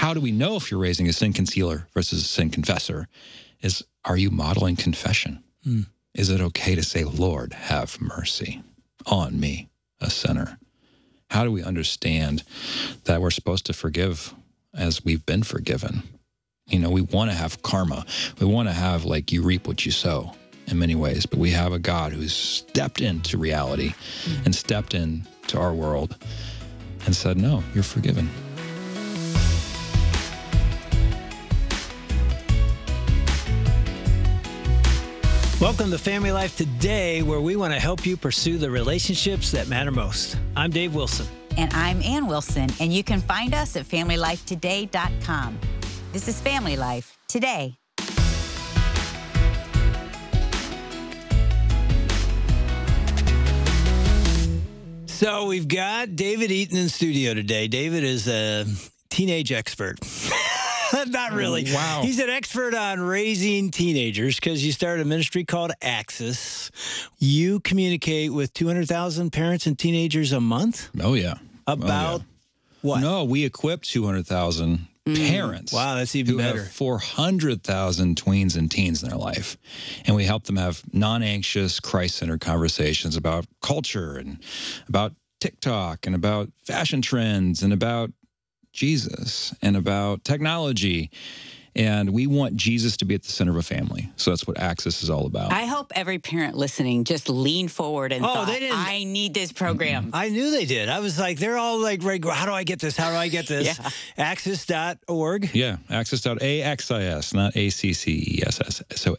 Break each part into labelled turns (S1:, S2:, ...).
S1: how do we know if you're raising a sin concealer versus a sin confessor? Are you modeling confession? Is it okay to say, Lord, have mercy on me, a sinner? How do we understand that we're supposed to forgive as we've been forgiven? You know, we want to have karma. We want to have, like, you reap what you sow in many ways, but we have a God who's stepped into reality and stepped into our world and said, no, you're forgiven.
S2: Welcome to Family Life Today, where we want to help you pursue the relationships that matter most. I'm Dave Wilson.
S3: And I'm Ann Wilson, and you can find us at FamilyLifeToday.com. This is Family Life Today.
S2: So we've got David Eaton in studio today. David is a teenage expert. Not really.
S1: Wow.
S2: He's an expert on raising teenagers because you started a ministry called Access. You communicate with 200,000 parents and teenagers a month?
S1: Oh, yeah.
S2: About what?
S1: No, we equip 200,000 parents.
S2: Wow, that's even better.
S1: Who have 400,000 tweens and teens in their life. And we help them have non-anxious, Christ-centered conversations about culture and about TikTok and about fashion trends and about Jesus and about technology. And we want Jesus to be at the center of a family. So that's what Access is all about.
S3: I hope every parent listening just leaned forward and thought, I need this program.
S2: I knew they did. I was like, they're all like, how do I get this? How do I get this?
S3: Yeah.
S2: Access.org.
S1: Yeah, access.axis, not A-C-C-E-S-S. So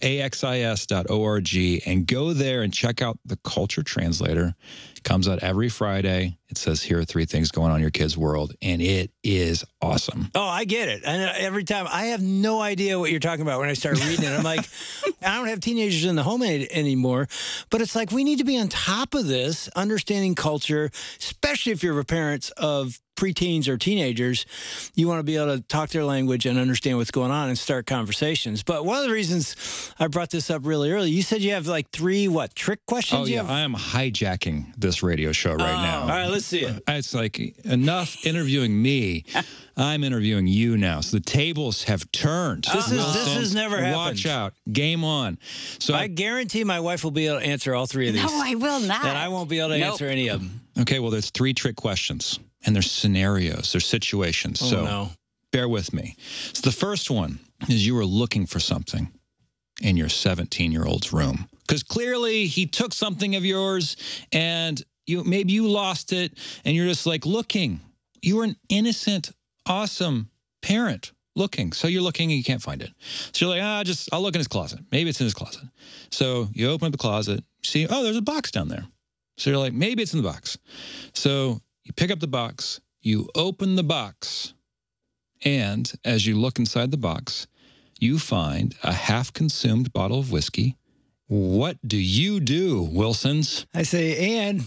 S1: axis.org, and go there and check out the Culture Translator. It comes out every Friday. It says, here are 3 things going on in your kid's world, and it is awesome.
S2: Oh, I get it. And every time, I have no idea what you're talking about when I start reading it. I'm like, I don't have teenagers in the home anymore, but it's like we need to be on top of this, understanding culture, especially if you're parents of preteens or teenagers. You want to be able to talk their language and understand what's going on and start conversations. But one of the reasons I brought this up really early, you said you have like 3, trick questions?
S1: Oh, yeah, I am hijacking this radio show right now.
S2: All right, let's see it.
S1: It's like enough interviewing me. I'm interviewing you now. So the tables have turned.
S2: This has never happened.
S1: Watch out. Game on. So
S2: I guarantee my wife will be able to answer all 3 of these.
S3: No, I will not.
S2: And I won't be able to answer any of them.
S1: Okay, well, there's 3 trick questions. And there's scenarios, there's situations. So bear with me. So the first one is you were looking for something in your 17-year-old's room. Because clearly he took something of yours and maybe you lost it and you're just like looking. You were an innocent, awesome parent looking. So you're looking and you can't find it. So you're like, I'll look in his closet. Maybe it's in his closet. So you open up the closet, see, oh, there's a box down there. So you're like, maybe it's in the box. So you pick up the box, you open the box, and as you look inside the box, you find a half-consumed bottle of whiskey. What do you do, Wilsons?
S2: I say, Ann,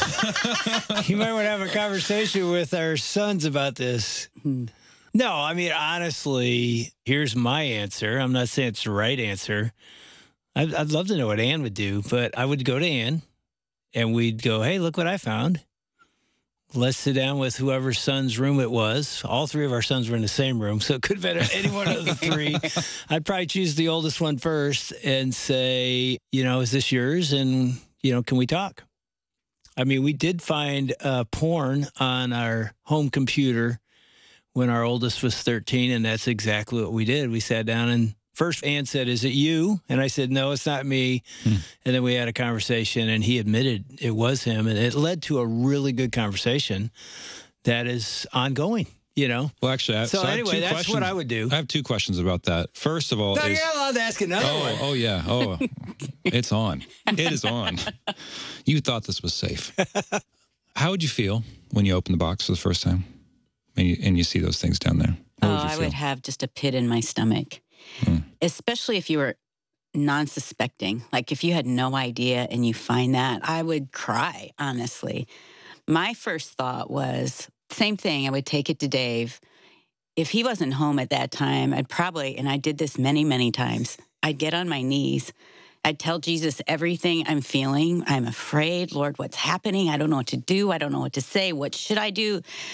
S2: you might want to have a conversation with our sons about this. No, I mean, honestly, here's my answer. I'm not saying it's the right answer. I'd love to know what Ann would do, but I would go to Ann, and we'd go, hey, look what I found. Let's sit down with whoever's son's room it was. All 3 of our sons were in the same room, so it could have been any one of the 3. I'd probably choose the oldest one first and say, is this yours? And, can we talk? I mean, we did find porn on our home computer when our oldest was 13, and that's exactly what we did. We sat down and first Ann said, is it you? And I said, no, it's not me. And then we had a conversation, and he admitted it was him. And it led to a really good conversation that is ongoing, Well,
S1: actually,
S2: so anyway, that's what I would do.
S1: I have 2 questions about that. First of all,
S2: no, you're not allowed to ask another one.
S1: Oh, yeah. Oh, it's on. It is on. You thought this was safe. How would you feel when you opened the box for the first time and you see those things down there?
S3: I would have just a pit in my stomach. Especially if you were non-suspecting. Like if you had no idea and you find that, I would cry, honestly. My first thought was, same thing, I would take it to Dave. If he wasn't home at that time, I'd probably, and I did this many, many times, I'd get on my knees. I'd tell Jesus everything I'm feeling. I'm afraid, Lord, what's happening? I don't know what to do. I don't know what to say. What should I do?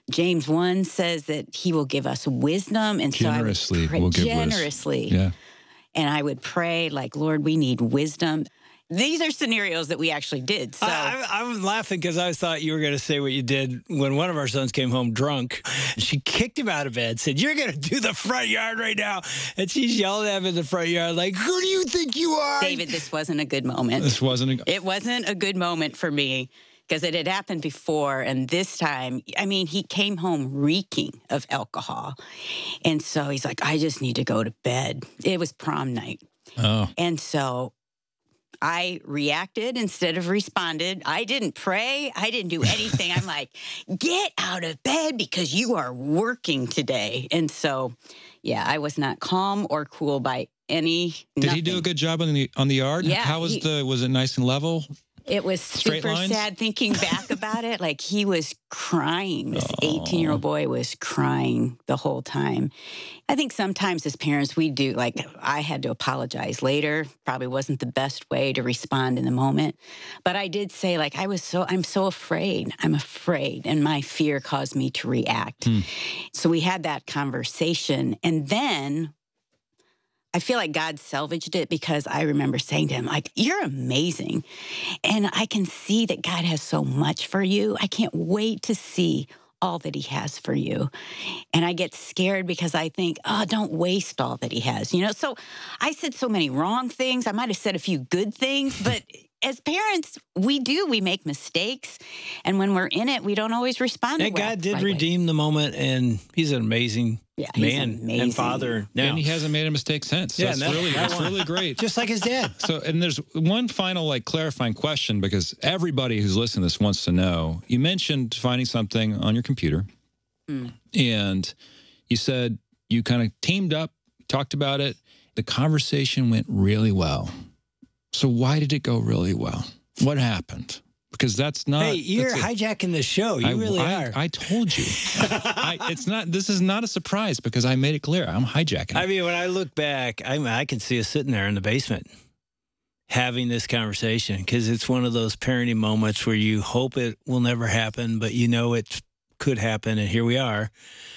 S3: James 1 says that he will give us wisdom. And
S1: generously
S3: so I would
S1: will give
S3: generously.
S1: Yeah.
S3: And I would pray like, Lord, we need wisdom. These are scenarios that we actually did. So
S2: I'm laughing because I thought you were going to say what you did when one of our sons came home drunk. She kicked him out of bed, said, "You're going to do the front yard right now." And she's yelling at him in the front yard like, "Who do you think you are?"
S3: David, this wasn't a good moment. It wasn't a good moment for me because it had happened before. And this time, I mean, he came home reeking of alcohol. And so he's like, "I just need to go to bed." It was prom night.
S1: Oh.
S3: And so I reacted instead of responded. I didn't pray. I didn't do anything. I'm like, "Get out of bed because you are working today." And so, yeah, I was not calm or cool by any.
S1: Did he do a good job on the yard?
S3: Yeah.
S1: How was was it nice and level?
S3: It was super sad thinking back about it. Like he was crying. This 18-year-old boy was crying the whole time. I think sometimes as parents, we do, like I had to apologize later. Probably wasn't the best way to respond in the moment. But I did say like, I'm so afraid. I'm afraid. And my fear caused me to react. So we had that conversation. And then I feel like God salvaged it because I remember saying to him, like, "You're amazing. And I can see that God has so much for you. I can't wait to see all that he has for you." And I get scared because I think, "Oh, don't waste all that he has." You know, so I said so many wrong things. I might have said a few good things, but as parents, we make mistakes. And when we're in it, we don't always respond.
S2: And God did redeem the moment, and he's an amazing man and father now.
S1: And he hasn't made a mistake since. So that's really great.
S2: Just like his dad.
S1: So, and there's one final clarifying question because everybody who's listening to this wants to know. You mentioned finding something on your computer, and you said you kind of teamed up, talked about it. The conversation went really well. So why did it go really well? What happened? Because that's not.
S2: Hey, you're hijacking the show. You really are.
S1: I told you. It's not. This is not a surprise because I made it clear. I'm hijacking.
S2: I mean, when I look back, I can see us sitting there in the basement having this conversation because it's one of those parenting moments where you hope it will never happen, but you know it could happen, and here we are.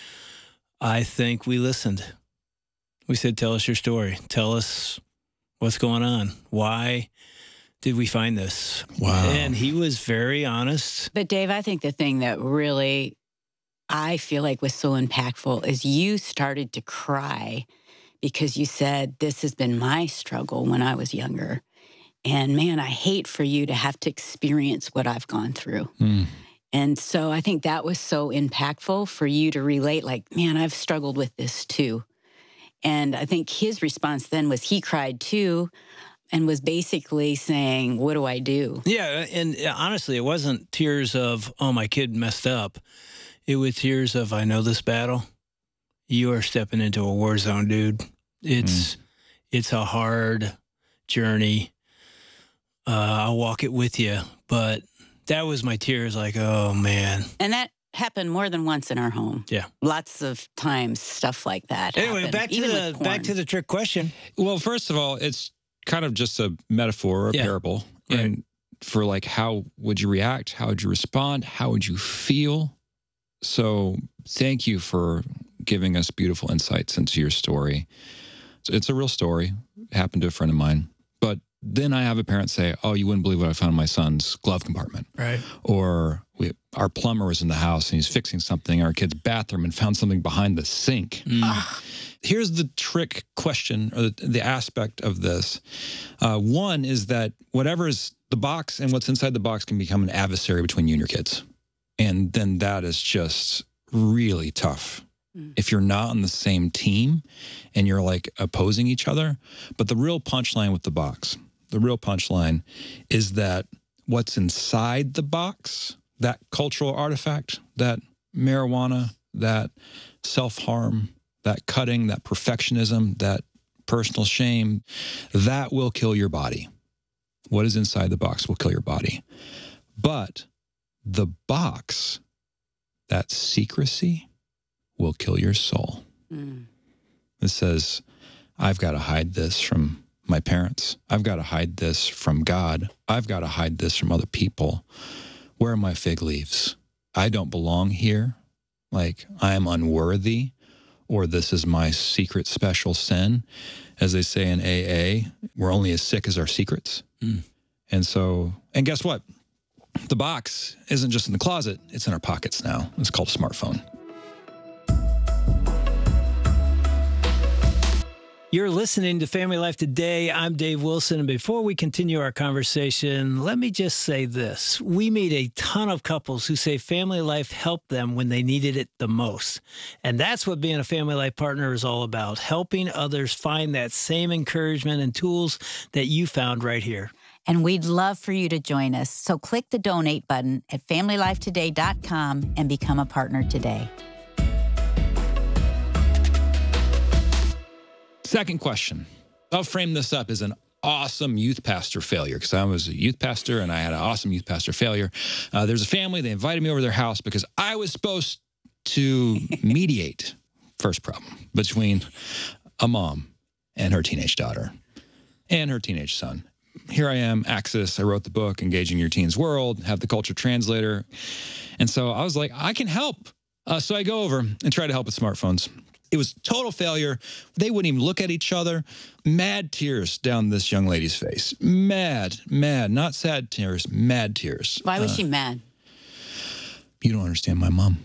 S2: I think we listened. We said, "Tell us your story. Tell us what's going on. Why did we find this?"
S1: Wow.
S2: And he was very honest.
S3: But Dave, I think the thing that really I feel like was so impactful is you started to cry because you said, "This has been my struggle when I was younger. And man, I hate for you to have to experience what I've gone through." And so I think that was so impactful for you to relate, like, "Man, I've struggled with this too." And I think his response then was he cried too and was basically saying, "What do I do?"
S2: Yeah, and honestly, it wasn't tears of, "Oh, my kid messed up." It was tears of, "I know this battle. You are stepping into a war zone, dude. It's a hard journey. I'll walk it with you." But that was my tears like, "Oh, man."
S3: And that happened more than once in our home.
S2: Yeah.
S3: Lots of times stuff like that
S2: Anyway,
S3: happened,
S2: back to the trick question.
S1: Well, first of all, it's kind of just a metaphor or a parable.
S2: Right.
S1: And for like, how would you react? How would you respond? How would you feel? So thank you for giving us beautiful insights into your story. It's a real story. It happened to a friend of mine. But then I have a parent say, "Oh, you wouldn't believe what I found in my son's glove compartment."
S2: Right.
S1: Or our plumber was in the house and he's fixing something in our kid's bathroom and found something behind the sink. Here's the trick question, or the aspect of this. One is that whatever is the box and what's inside the box can become an adversary between you and your kids. And then that is just really tough. If you're not on the same team and you're like opposing each other. But the real punchline with the box, the real punchline is that what's inside the box, that cultural artifact, that marijuana, that self-harm, that cutting, that perfectionism, that personal shame, that will kill your body. What is inside the box will kill your body. But the box, that secrecy, will kill your soul. It says, "I've got to hide this from my parents. I've got to hide this from God. I've got to hide this from other people. Where are my fig leaves? I don't belong here. like I am unworthy, or this is my secret special sin. As they say in AA, we're only as sick as our secrets. And guess what? The box isn't just in the closet, it's in our pockets now. It's called a smartphone.
S2: You're listening to Family Life Today. I'm Dave Wilson. And before we continue our conversation, let me just say this. We meet a ton of couples who say family life helped them when they needed it the most. And that's what being a family life partner is all about, helping others find that same encouragement and tools that you found right here.
S3: And we'd love for you to join us. So click the donate button at familylifetoday.com and become a partner today.
S1: Second question. I'll frame this up as an awesome youth pastor failure, because I was a youth pastor and I had an awesome youth pastor failure. There's a family, they invited me over to their house because I was supposed to mediate, first problem, between a mom and her teenage daughter and her teenage son. Here I am, Axis. I wrote the book, Engaging Your Teen's World, have the culture translator. And so I was like, I can help. So I go over and try to help with smartphones. It was total failure. They wouldn't even look at each other. Mad tears down this young lady's face. Mad, not sad tears, mad tears.
S3: Why was she mad?
S1: You don't understand my mom.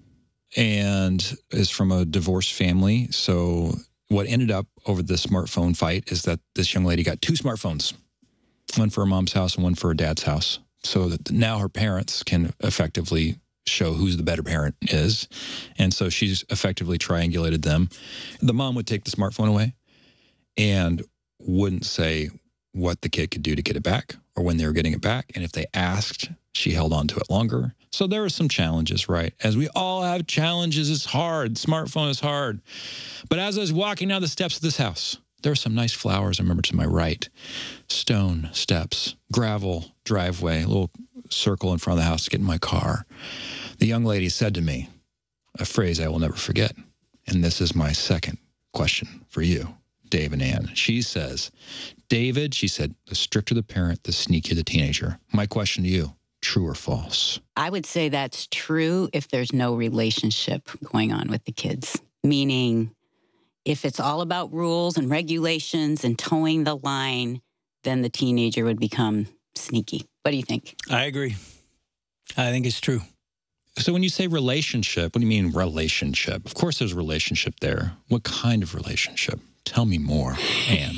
S1: And is from a divorced family. So what ended up over the smartphone fight is that this young lady got 2 smartphones, one for her mom's house and one for her dad's house. So that now her parents can effectively show who's the better parent is. And so she's effectively triangulated them. The mom would take the smartphone away and wouldn't say what the kid could do to get it back or when they were getting it back. And if they asked, she held on to it longer. So there were some challenges, right? As we all have challenges, it's hard. Smartphone is hard. But as I was walking down the steps of this house, there were some nice flowers, I remember, to my right. Stone steps, gravel driveway, a little circle in front of the house to get in my car. The young lady said to me a phrase I will never forget. And this is my second question for you, Dave and Ann. She says, David, she said, the stricter the parent, the sneakier the teenager. My question to you, true or false?
S3: I would say that's true if there's no relationship going on with the kids. Meaning, if it's all about rules and regulations and towing the line, then the teenager would become sneaky. What do you think?
S2: I agree. I think it's true.
S1: So when you say relationship, what do you mean relationship? Of course there's a relationship there. What kind of relationship? Tell me more, Ann.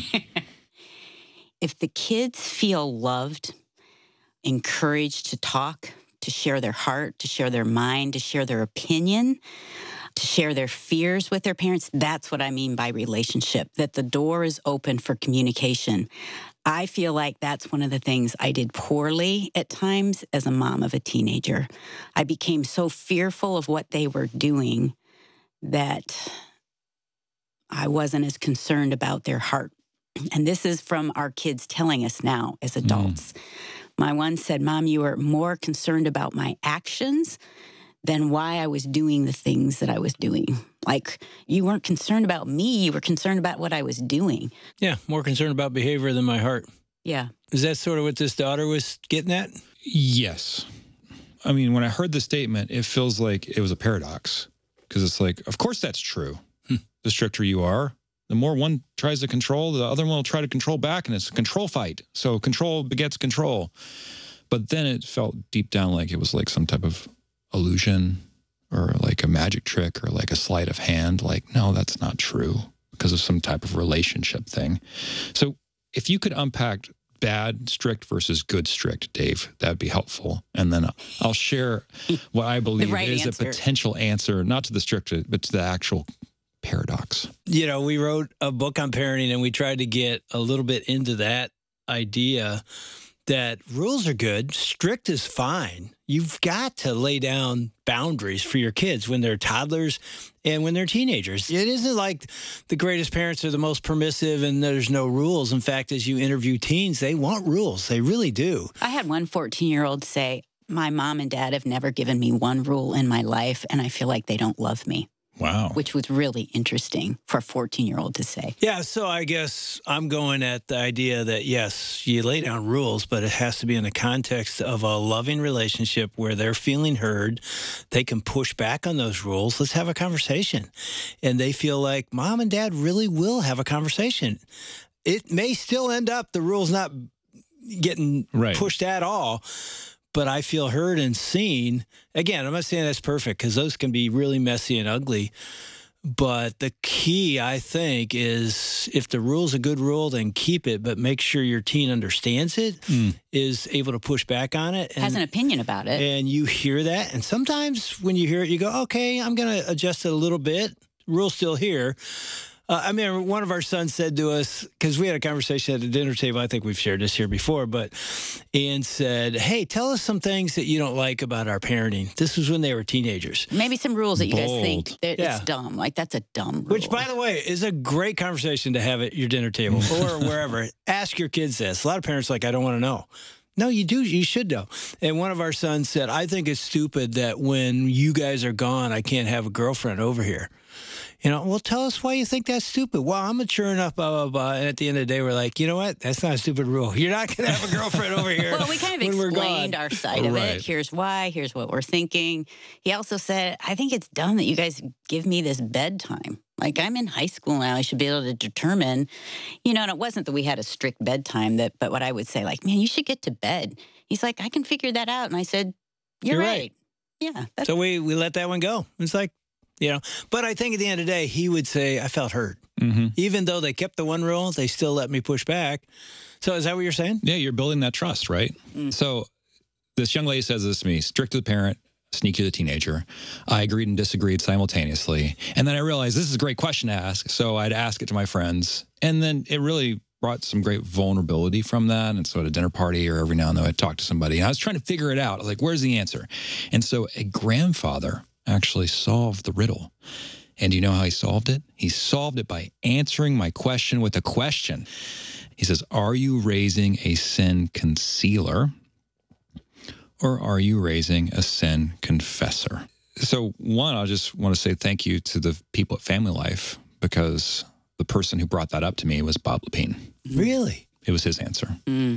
S3: If the kids feel loved, encouraged to talk, to share their heart, to share their mind, to share their opinion, to share their fears with their parents, that's what I mean by relationship, that the door is open for communication. I feel like that's one of the things I did poorly at times as a mom of a teenager. I became so fearful of what they were doing that I wasn't as concerned about their heart. And this is from our kids telling us now as adults. My one said, Mom, you were more concerned about my actions than why I was doing the things that I was doing. Like, you weren't concerned about me, you were concerned about what I was doing.
S2: Yeah, more concerned about behavior than my heart.
S3: Yeah.
S2: Is that sort of what this daughter was getting at?
S1: Yes. I mean, when I heard the statement, it feels like it was a paradox. Because it's like, of course that's true. The stricter you are, the more one tries to control, the other one will try to control back, and it's a control fight. So control begets control. But then it felt deep down like it was like some type of illusion or like a magic trick or like a sleight of hand. Like, no, that's not true because of some type of relationship thing. So if you could unpack bad strict versus good strict, Dave, that'd be helpful. And then I'll share what I believe is a potential answer, not to the strict, but to the actual paradox.
S2: You know, we wrote a book on parenting and we tried to get a little bit into that idea that rules are good, strict is fine. You've got to lay down boundaries for your kids when they're toddlers and when they're teenagers. It isn't like the greatest parents are the most permissive and there's no rules. In fact, as you interview teens, they want rules. They really do.
S3: I had one 14-year-old say, my mom and dad have never given me one rule in my life, and I feel like they don't love me.
S1: Wow.
S3: Which was really interesting for a 14-year-old to say.
S2: Yeah, so I guess I'm going at the idea that, yes, you lay down rules, but it has to be in the context of a loving relationship where they're feeling heard. They can push back on those rules. Let's have a conversation. And they feel like mom and dad really will have a conversation. It may still end up the rules not getting pushed at all, but I feel heard and seen. Again, I'm not saying that's perfect because those can be really messy and ugly. But the key, I think, is if the rule's a good rule, then keep it, but make sure your teen understands it, is able to push back on it.
S3: Has an opinion about it.
S2: And you hear that. And sometimes when you hear it, you go, okay, I'm going to adjust it a little bit. Rule's still here. I mean, one of our sons said to us, because we had a conversation at the dinner table, I think we've shared this here before, but Ian said, hey, tell us some things that you don't like about our parenting. This was when they were teenagers.
S3: Maybe some rules that you guys think that it's dumb. Like, that's a dumb rule.
S2: Which, by the way, is a great conversation to have at your dinner table or wherever. Ask your kids this. A lot of parents are like, I don't want to know. No, you do. You should know. And one of our sons said, I think it's stupid that when you guys are gone, I can't have a girlfriend over here. You know, well, tell us why you think that's stupid. Well, I'm mature enough, blah, blah, blah. And at the end of the day, we're like, you know what? That's not a stupid rule. You're not going to have a girlfriend over here.
S3: Well, we kind of explained our side of it. Here's why. Here's what we're thinking. He also said, I think it's dumb that you guys give me this bedtime. Like, I'm in high school now. I should be able to determine, you know, and it wasn't that we had a strict bedtime, but what I would say, like, man, you should get to bed. He's like, I can figure that out. And I said, you're right. Yeah.
S2: So we let that one go. It's like, you know, but I think at the end of the day, he would say, I felt hurt. Even though they kept the one rule, they still let me push back. So is that what you're saying?
S1: Yeah, you're building that trust, right? So this young lady says this to me, strict to the parent, sneaky to the teenager. I agreed and disagreed simultaneously. And then I realized this is a great question to ask. So I'd ask it to my friends. And then it really brought some great vulnerability from that. And so at a dinner party or every now and then I'd talk to somebody. And I was trying to figure it out. I was like, where's the answer? And so a grandfather actually solved the riddle. And do you know how he solved it? He solved it by answering my question with a question. He says, are you raising a sin concealer or are you raising a sin confessor? So one, I just want to say thank you to the people at Family Life because the person who brought that up to me was Bob Lepine.
S2: Really?
S1: It was his answer.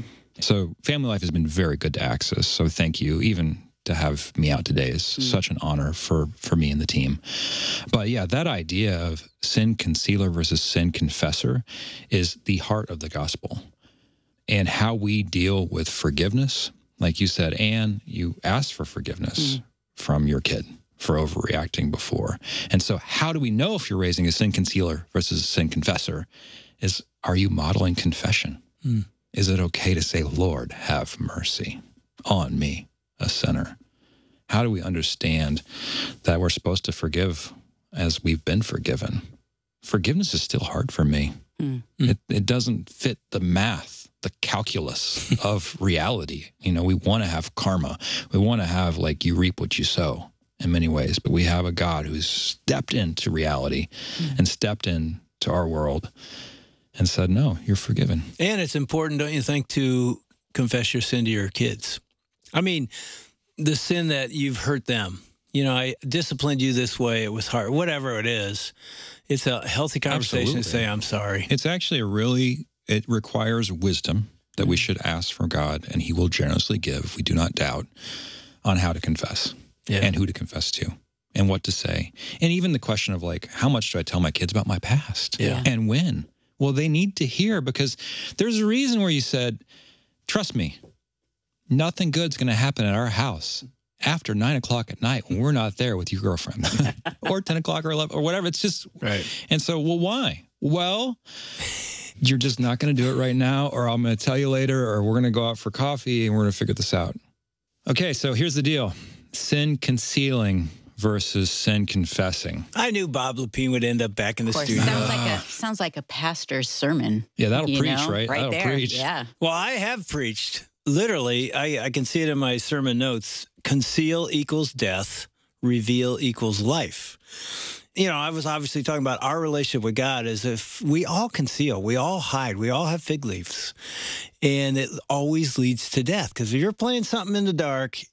S1: So Family Life has been very good to access. So thank you. Even to have me out today is such an honor for me and the team. But yeah, that idea of sin concealer versus sin confessor is the heart of the gospel. And how we deal with forgiveness, like you said, Anne, you asked for forgiveness from your kid for overreacting before. And so how do we know if you're raising a sin concealer versus a sin confessor is, are you modeling confession? Is it okay to say, Lord, have mercy on me, a sinner? How do we understand that we're supposed to forgive as we've been forgiven? Forgiveness is still hard for me. It doesn't fit the math, the calculus of reality. You know, we want to have karma. We want to have, like, you reap what you sow in many ways, but we have a God who's stepped into reality and stepped into our world and said, no, you're forgiven.
S2: And it's important, don't you think, to confess your sin to your kids? I mean, the sin that you've hurt them. You know, I disciplined you this way. It was hard. Whatever it is, it's a healthy conversation to say, I'm sorry.
S1: It's actually it requires wisdom that we should ask from God, and he will generously give, if we do not doubt, on how to confess and who to confess to and what to say. And even the question of, like, how much do I tell my kids about my past and when? Well, they need to hear, because there's a reason where you said, trust me, nothing good's going to happen at our house after 9 o'clock at night when we're not there with your girlfriend or 10 o'clock or 11 or whatever. It's just, And so, well, why? Well, you're just not going to do it right now, or I'm going to tell you later, or we're going to go out for coffee and we're going to figure this out. Okay. So here's the deal. Sin concealing versus sin confessing.
S2: I knew Bob Lepine would end up back in the studio.
S3: Sounds like a pastor's sermon.
S1: Yeah, that'll preach, right?
S3: Right
S1: that'll preach.
S3: Yeah.
S2: Well, I have preached. Literally, I can see it in my sermon notes. Conceal equals death. Reveal equals life. You know, I was obviously talking about our relationship with God as if we all conceal, we all hide, we all have fig leaves. And it always leads to death. Because if you're playing something in the dark,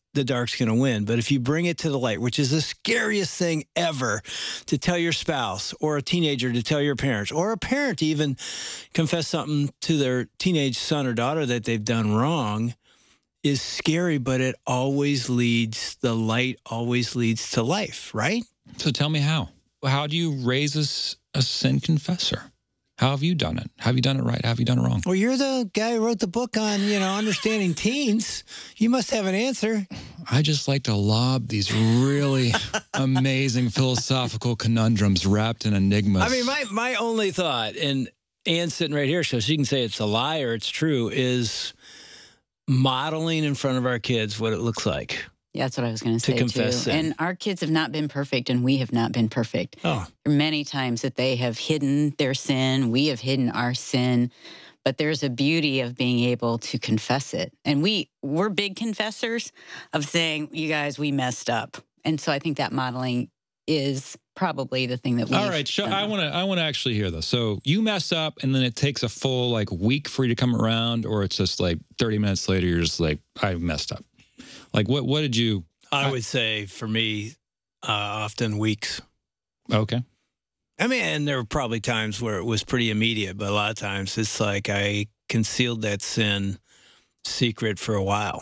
S2: the dark's going to win. But if you bring it to the light, which is the scariest thing ever, to tell your spouse or a teenager to tell your parents, or a parent to even confess something to their teenage son or daughter that they've done wrong, is scary, but it always leads, the light always leads to life, right?
S1: So tell me how. How do you raise a sin confessor? How have you done it? Have you done it right? Have you done it wrong?
S2: Well, you're the guy who wrote the book on, understanding teens. You must have an answer.
S1: I just like to lob these really amazing philosophical conundrums wrapped in enigmas.
S2: I mean, my only thought, and Anne's sitting right here, so she can say it's a lie or it's true, is modeling in front of our kids what it looks like.
S3: Yeah, that's what I was going to say,
S2: confess
S3: too.
S2: sin.
S3: And our kids have not been perfect, and we have not been perfect.
S2: Oh.
S3: There are many times that they have hidden their sin. We have hidden our sin. But there's a beauty of being able to confess it. And we're big confessors of saying, you guys, we messed up. And so I think that modeling is probably the thing that we.
S1: All right, I want to actually hear this. So you mess up, and then it takes a full week for you to come around, or it's just 30 minutes later you're just like, I messed up. What did you?
S2: I would say for me, often weeks.
S1: Okay.
S2: I mean, and there were probably times where it was pretty immediate, but a lot of times it's like I concealed that sin secret for a while.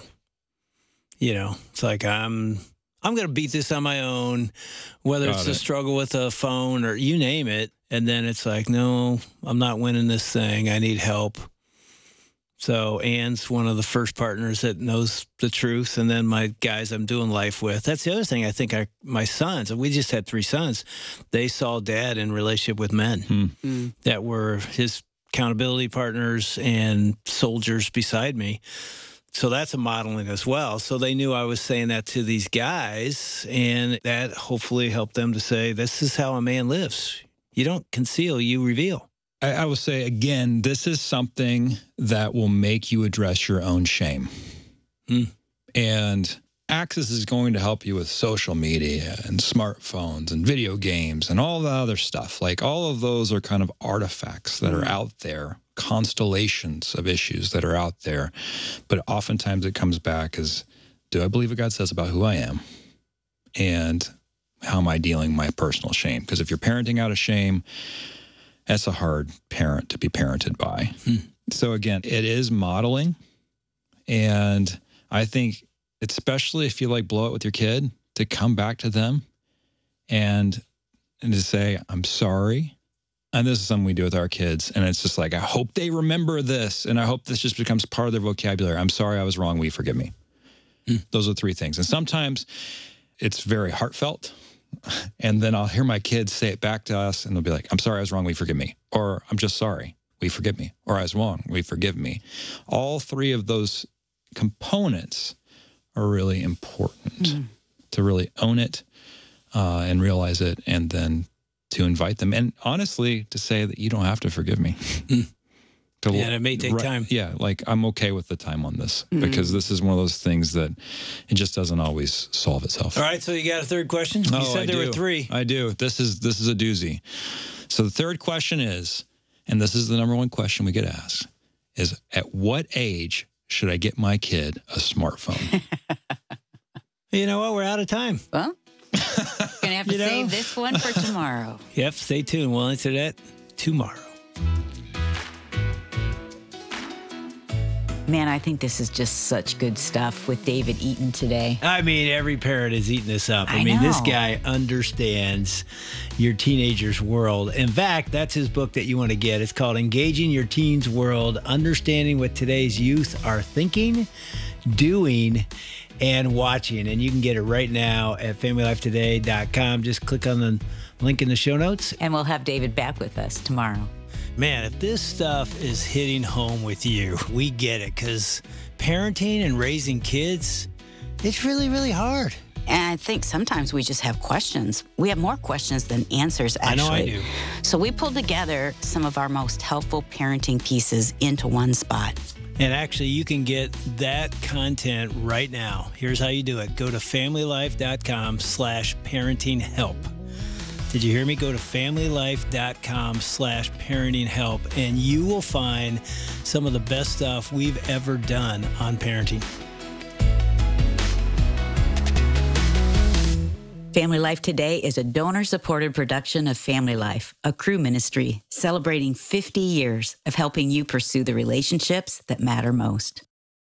S2: It's like I'm going to beat this on my own, whether it's a struggle with a phone or you name it. And then it's like, no, I'm not winning this thing. I need help. So Anne's one of the first partners that knows the truth. And then my guys I'm doing life with. That's the other thing. I think my sons, and we just had 3 sons, they saw Dad in relationship with men that were his accountability partners and soldiers beside me. So that's a modeling as well. So they knew I was saying that to these guys, and that hopefully helped them to say, this is how a man lives. You don't conceal, you reveal.
S1: I will say, again, this is something that will make you address your own shame. And Access is going to help you with social media and smartphones and video games and all the other stuff. All of those are kind of artifacts that are out there, constellations of issues that are out there. But oftentimes it comes back as, do I believe what God says about who I am? And how am I dealing with my personal shame? Because if you're parenting out of shame, that's a hard parent to be parented by. So again, it is modeling. And I think, especially if you blow it with your kid, to come back to them and to say, I'm sorry. And this is something we do with our kids. And it's just I hope they remember this. And I hope this just becomes part of their vocabulary. I'm sorry I was wrong. Will you forgive me? Those are 3 things. And sometimes it's very heartfelt. And then I'll hear my kids say it back to us, and they'll be like, I'm sorry I was wrong. Will you forgive me? Or I'm just sorry. Will you forgive me? Or I was wrong. Will you forgive me? All 3 of those components are really important to really own it and realize it, and then to invite them. And honestly, to say that you don't have to forgive me.
S2: And it may take time.
S1: Yeah, I'm okay with the time on this because this is one of those things that it just doesn't always solve itself.
S2: All right, so you got a third question? You said there were 3.
S1: I do. This is a doozy. So the third question is, and this is the number 1 question we get asked, is at what age should I get my kid a smartphone?
S2: You know what? We're out of time.
S3: Well, going to have to save this one for tomorrow.
S2: Yep, stay tuned. We'll answer that tomorrow.
S3: Man, I think this is just such good stuff with David Eaton today.
S2: I mean, every parent is eating this up.
S3: I mean,
S2: this guy understands your teenager's world. In fact, that's his book that you want to get. It's called Engaging Your Teen's World, Understanding What Today's Youth Are Thinking, Doing, and Watching. And you can get it right now at FamilyLifeToday.com. Just click on the link in the show notes.
S3: And we'll have David back with us tomorrow.
S2: Man, if this stuff is hitting home with you, we get it, because parenting and raising kids, it's really, really hard.
S3: And I think sometimes we just have questions. We have more questions than answers, actually.
S2: I know I do.
S3: So we pulled together some of our most helpful parenting pieces into one spot.
S2: And actually, you can get that content right now. Here's how you do it. Go to FamilyLife.com/parenting-help. Did you hear me? Go to FamilyLife.com/parenting-help, and you will find some of the best stuff we've ever done on parenting.
S3: Family Life Today is a donor-supported production of Family Life, a Cru ministry celebrating 50 years of helping you pursue the relationships that matter most.